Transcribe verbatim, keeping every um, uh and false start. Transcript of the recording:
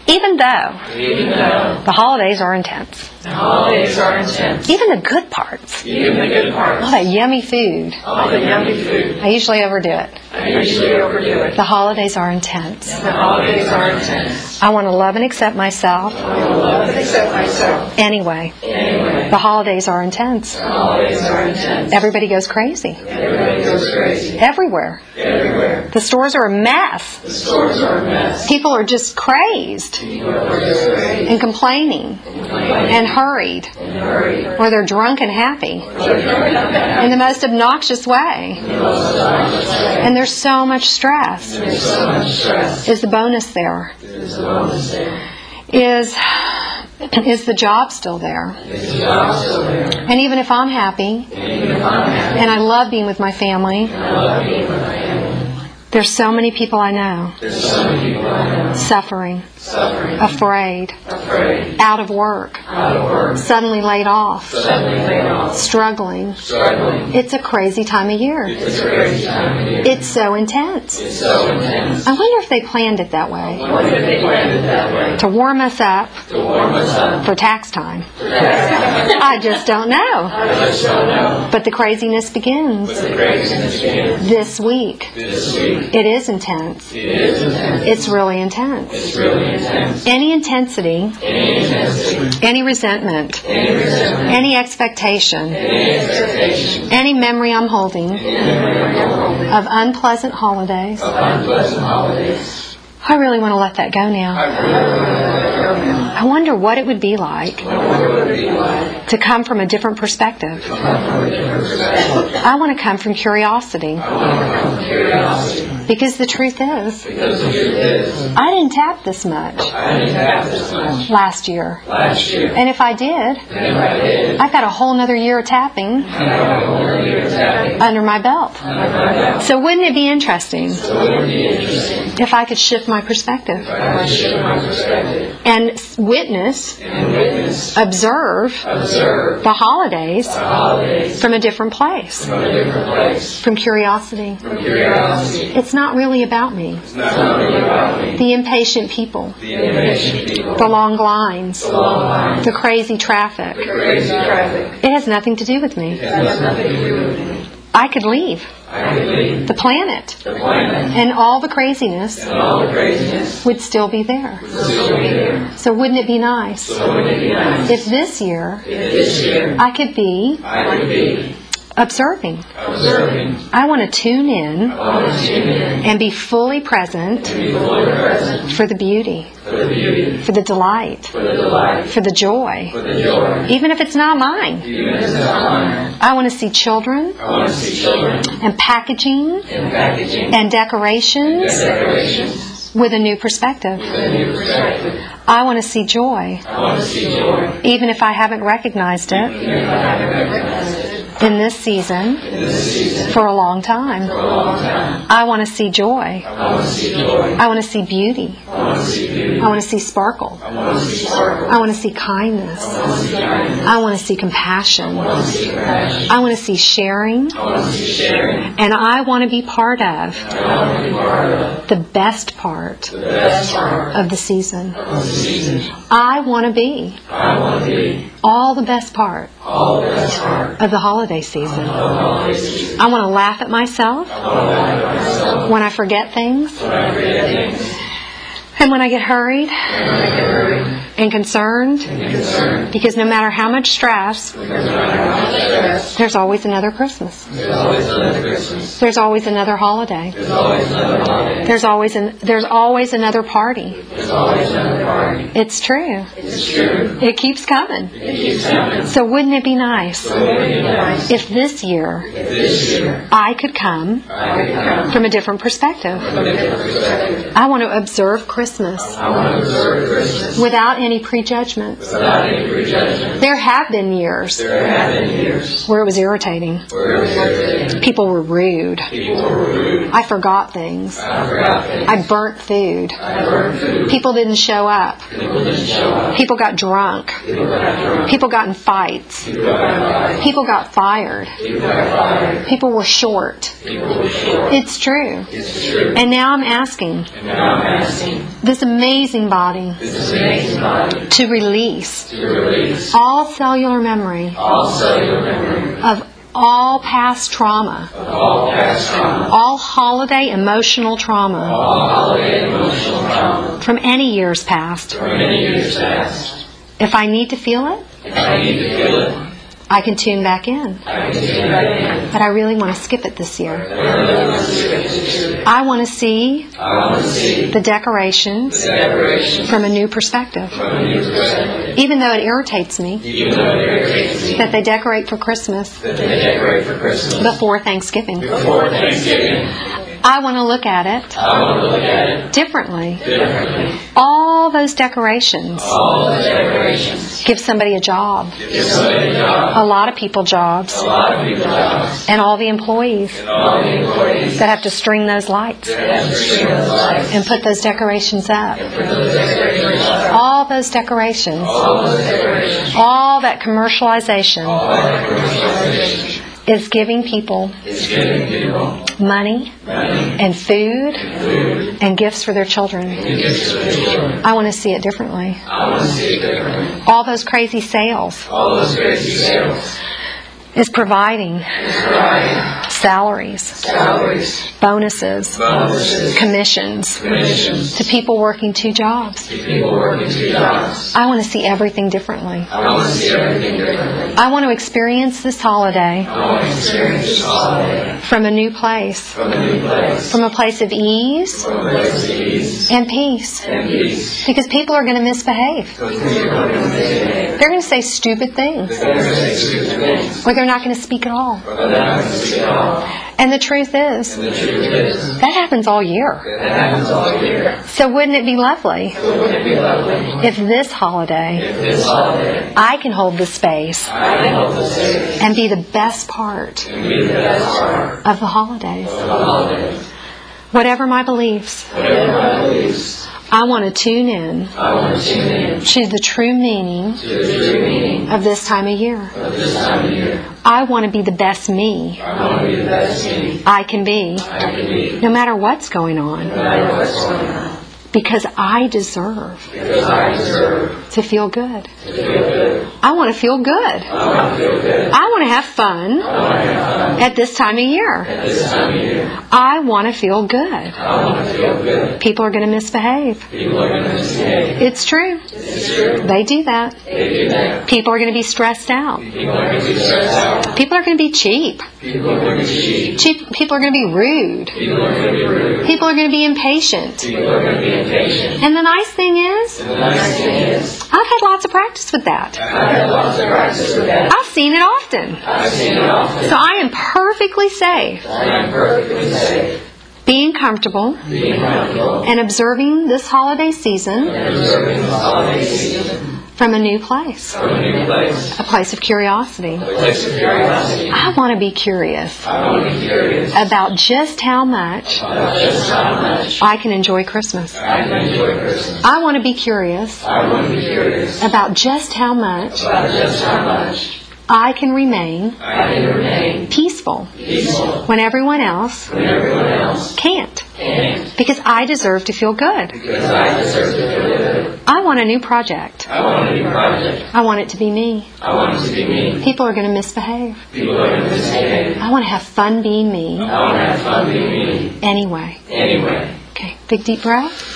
Even though, Even though the holidays are intense. the holidays are intense. Even the good parts. Even the good parts. All that yummy food. All the yummy food. I usually overdo it. I usually overdo it. The holidays are intense. The holidays are intense. I want to love and accept myself. I will love and accept myself. Anyway, Anyway, the holidays are intense. the holidays are intense. Everybody goes crazy. Everybody goes crazy. Everywhere. Everywhere. The stores are a mess. The stores are a mess. People are just crazed People are just crazy. and complaining and hurried. And hurry. Or they're drunk and happy in the most obnoxious way. And there's so much stress. There's so much stress. Is the bonus there? There's a bonus there. Is is the job still there? Is the job still there? And even if I'm happy And even if I'm happy, and I love being with my family, I love being with my family. there's so many people I know There's so many people I know suffering, suffering, afraid, afraid, out of work, out of work, suddenly laid off, suddenly laid off, struggling. struggling. It's a crazy time of year. It's a crazy time of year. It's so intense. It's so intense. I wonder if they planned it that way I wonder if they planned it that way to warm us up to warm us up for tax time. for tax time. I just don't know. I just don't know. But the craziness begins But the craziness begins this week. this week. It is intense. It is intense. It's really intense. It's really intense. Any intensity, Any intensity, any resentment, any resentment, any expectation, any expectation, any memory I'm holding any memory of holding of unpleasant holidays, of unpleasant holidays. I really want to let that go now. I really want to let that go now. I wonder what it would be like I wonder what it would be like to come from a different perspective. to come from a different perspective. I want to come from curiosity. I want to come from curiosity. Because the truth is, Because the truth is, I didn't tap this much I didn't have this much last year. last year. And if I did, And if I did, I've got a whole nother year of tapping I got a whole year of tapping under my belt. under my belt. So wouldn't it be interesting So it would be interesting if I could shift my perspective if I could shift my perspective and s- witness, and witness, observe observe the holidays the holidays from a different place, from a different place, from curiosity. from curiosity. It's not really about me. It's not really about me. The impatient people, The impatient people, the long lines, the long lines, the crazy traffic. the crazy traffic. It has nothing to do with me. It has nothing to do with me. I could leave I could leave the planet, the planet, and all the craziness and all the craziness would still be there. would still be there. So wouldn't it be nice So wouldn't it be nice if this year if this year I could be I could be observing? observing, I want to tune in I want to tune in, and be fully present be fully present for the beauty, for the beauty, for the delight, for the delight, for the joy, for the joy, even if it's not mine. even if it's not mine. I want to see children I want to see children and packaging in packaging and decorations and decorations with a new perspective. with a new perspective. I want to see joy, I want to see joy, even if I haven't recognized it even if I haven't recognized it in this season in this season for a long time. for a long time. I want to see joy. I want to see joy. I want to see beauty. I want to see beauty. I want to see sparkle. I want to see sparkle. I want to see kindness. I want to see kindness. I want to see compassion. I want to see compassion. I want to see sharing. I want to see sharing. And I want to be part of I want to be part of the best part the best part of the season. of the season. I want to be I want to be all the best part all the best part of the holiday season. of the holiday season. I want to laugh at myself I want to laugh at myself when I forget things when I forget things, and when I get hurried when I get hurried and concerned, and concerned. because no matter how much stress, Because no matter how much stress, there's always another Christmas. there's always another Christmas. There's always another holiday. There's always another holiday. There's always an, there's always another party. There's always another party. It's true. It's true. It keeps coming. It keeps coming. So wouldn't it be nice So wouldn't it be nice if this year if this year I could come I could come from a different perspective? from a different perspective? I want to observe Christmas I want to observe Christmas without any prejudgments. without any prejudgment. There have been years There have been years where it was irritating. where it was irritating. People were rude. People were rude. I forgot things. I forgot things. I burnt food. I burned food. People didn't show up. People didn't show up. People got drunk. People got drunk. People got in fights. People got fired. People got fired. People got fired. People were short. People were short. It's true. It's true. And now I'm asking, And now I'm asking, this amazing body, this amazing body, to release, to release all cellular memory all cellular memory of all past trauma, of all past trauma, all holiday emotional trauma all holiday emotional trauma from any years past. from many years past. If I need to feel it, If I need to feel it, I can tune back in. I can tune back in. But I really want to skip it this year. I really want to see it this year. I want to see I want to see the decorations the decoration from a new perspective. from a new perspective. Even though it irritates me Even though it irritates me that they decorate for Christmas that they decorate for Christmas before Thanksgiving. before Thanksgiving, I want to look at it I want to look at it differently. differently. All those decorations All the decorations give somebody a job, give somebody a job, a lot of people jobs, a lot of people jobs, and all the employees and all the employees that have to string those lights that have to string those lights and put those decorations up. and put those decorations up. All those decorations, All those decorations, all that commercialization all that commercialization is giving people is giving people money money, and food food, and gifts for their children. and gifts for their children. I want to see it differently. I want to see it differently. All those crazy sales All those crazy sales is providing is providing salaries, salaries, bonuses, bonuses, commissions commissions to people working two jobs. to people working two jobs. I want to see everything differently. I want to see everything differently. I want to experience this holiday I want to experience this holiday from a new place, from a new place, from a place of ease from a place of ease and peace. and peace. Because people are going to misbehave. Because people are going to say, They're going to say stupid things, they're going to say stupid things, or they're not going to speak at all. but they're not going to speak at all. And the truth is, And the truth is, that happens all year. that happens all year. So wouldn't it be lovely So wouldn't it be lovely if this holiday if this holiday I can hold the space I can hold the space and be the best part and be the best part of the holidays? of the holiday? Whatever my beliefs, Whatever my beliefs, I want to tune in I want to tune in to the true meaning to the true meaning of this time of year. of this time of year. I want to be the best me I want to be the best me I can be, I can be, no matter what's going on, no matter what's going on, because I deserve because I deserve to feel good. to feel good. I want to feel good. I want to feel good. I want to have fun I want to have fun at this time of year. at this time of year. I want to feel good. I want to feel good. People are going to misbehave. People are going to misbehave. It's true. It's true. They do that. They do that. People are going to be stressed out. People are going to be stressed out. People are going to be cheap. People are going to be cheap. cheap. People are going to be rude. People are going to be rude. People are going to be impatient. People are going to be impatient. And the nice thing is, And the nice thing is, I've had lots of practice with that. I've had lots of practice with that. I've seen it often. I've seen it often. So I am perfectly safe I am perfectly safe, being comfortable being comfortable, and observing this holiday season and observing this holiday season from a new place, from a new place, a place of curiosity. a place of curiosity. I want to be curious I want to be curious about just how much about just how much I can enjoy Christmas. I can enjoy Christmas. I want to be curious I want to be curious about just how much about just how much I can remain I can remain peaceful peaceful when everyone else when everyone else can't. can't, Because I deserve to feel good. because I deserve to feel good. I want a new project. I want a new project. I want it to be me. I want it to be me. People are going to misbehave. People are going to misbehave. I want to have fun being me I want to have fun being me anyway. anyway. Okay, big deep breath.